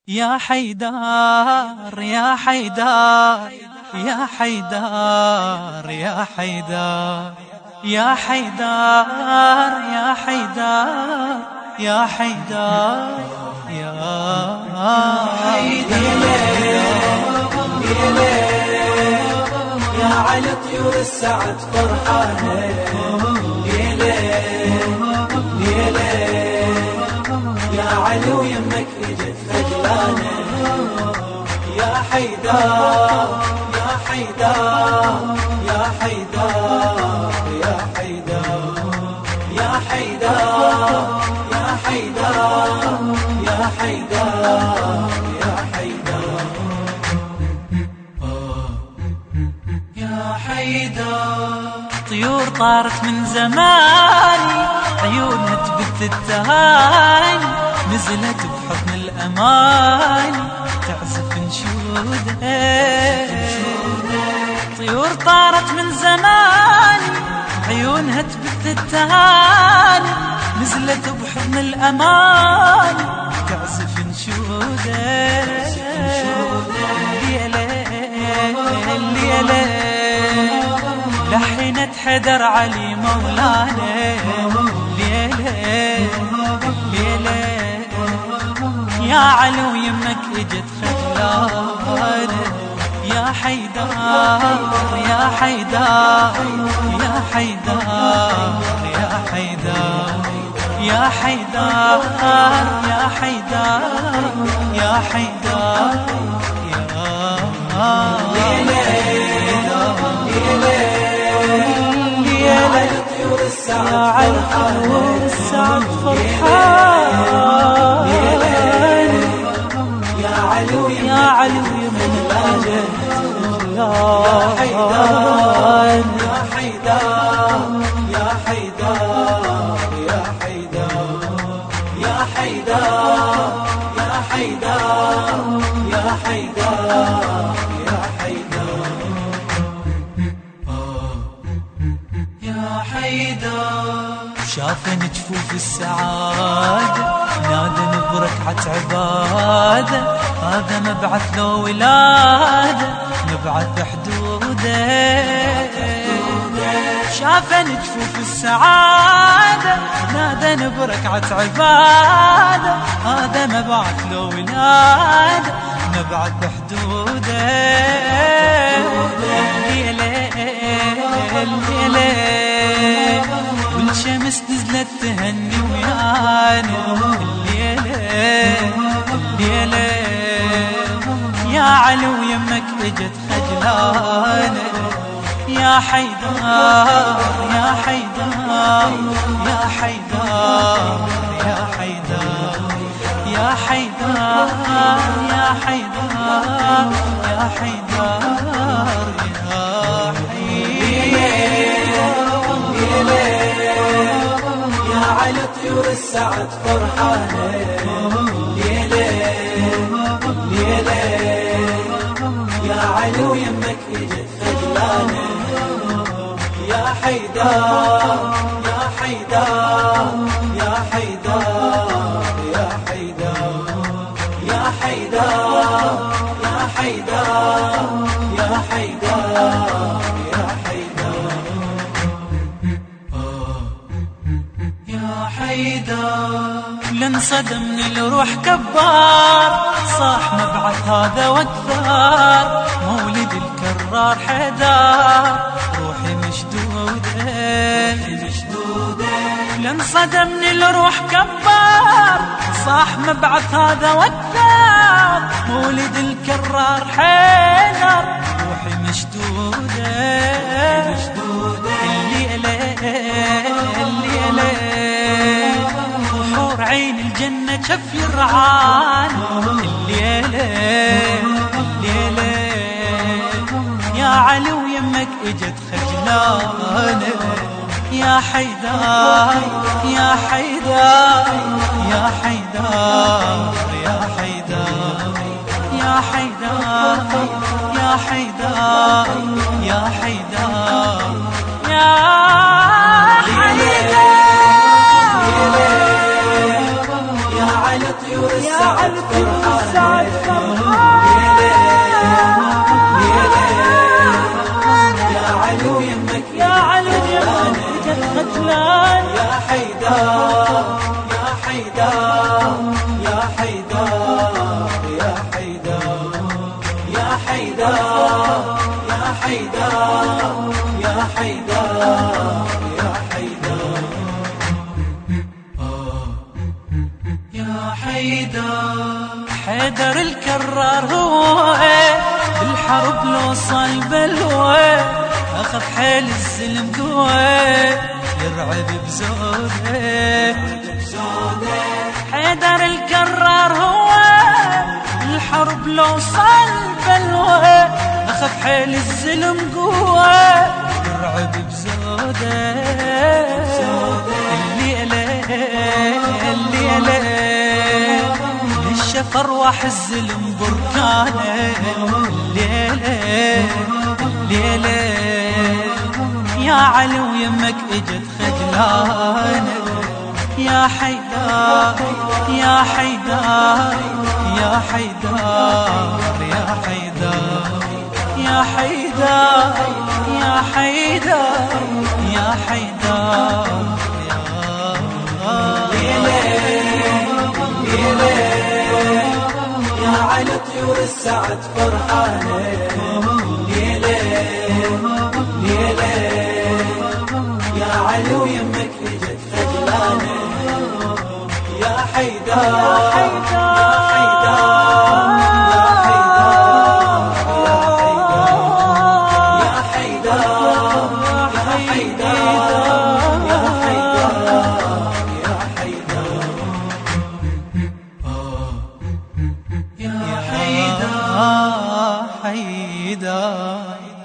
يا حيدر يا حيدر يا حيدر يا حيدر يا حيدر يا حيدر يا حيدر يا يا على طيور السعد فرحانة يا علي ويمك اجت خجلانة يا حيدر يا حيدر يا حيدر يا حيدر يا حيدر يا حيدر يا حيدر يا حيدر يا حيدر طيور طارت من زماني عيونها تبث التهاني نزلت بحضن الأمان تعزف نشودها طيور طارت من زماني عيونها تبث التهاني نزلت بحضن الأمان تعزف نشودها لحنت حدر علي مولانا ليلة ليلة يا علي ويمك اجت خجلانة يا حيدر يا حيدر يا حيدر يا حيدر يا حيدر يا حيدر يا حيدر يا طيور السعد على طيور السعد فرحان يا علي يا علي من يا حيدر يا حيدر يا حيدر يا حيدر يا حيدر يا حيدر يا حيدر يا حيدر يا حيدر شافن جفوف السعادة نادى بركعة عبادة هذا مبعث له ولادة نبعث حدوده شافن جفوف السعادة نادى بركعة عبادة هذا مبعث له ولادة نبعث حدوده والشمس نزلت تهني ويانا الليلة يا علي ويمك اجت خجلانة يا حيدر يا حيدر يا حيدر يا حيدر يا حيدر يا حيدر يا حيدر يا على طيور السعد فرحانة ليلة يا علي ويمك اجت خجلانة يا حيدر يا حيدر يا حيدر يا حيدر يا حيدر يا حيدر يا حيدر يا حيدر يا حيدر لانصدم من الروح كبار صاح مبعث هذا واكثر مولد الكرار حيدر روحي مشدودة لانصدم من الروح كبار صاح مبعث هذا واكثر مولد الكرار حيدر روحي مشدودة الليلة وحور عين الجنة شف يرعان الليلة يا علي ويمك اجت خجلانة يا حيدر يا حيدر يا حيدر يا حيدر يا حيدر يا حيدر يا حيدر يا حيدر يا على طيور السعد فرحانة يا حيدر يا حيدر يا حيدر يا حيدر يا حيدر يا حيدر. حيدر الكرار هو بالحرب لو صال بلوى أخف حيل الزلم قوى يرعب بزوده. حيدر الكرار هو بالحرب لو صال بلوى أخف حيل الزلم قوى يرعب بزوده. الليلة للشف أرواح الزلم بركانه. الليلة يا علي ويمك اجت خجلانه. يا حيدر يا حيدر يا حيدر يا حيدر يا حيدر يا حيدر يا حيدر يا علي طيور السعد فرحانة. ليلة يا علي ويمك اجت خجلانة. يا حيدر يا حيدر حيدر.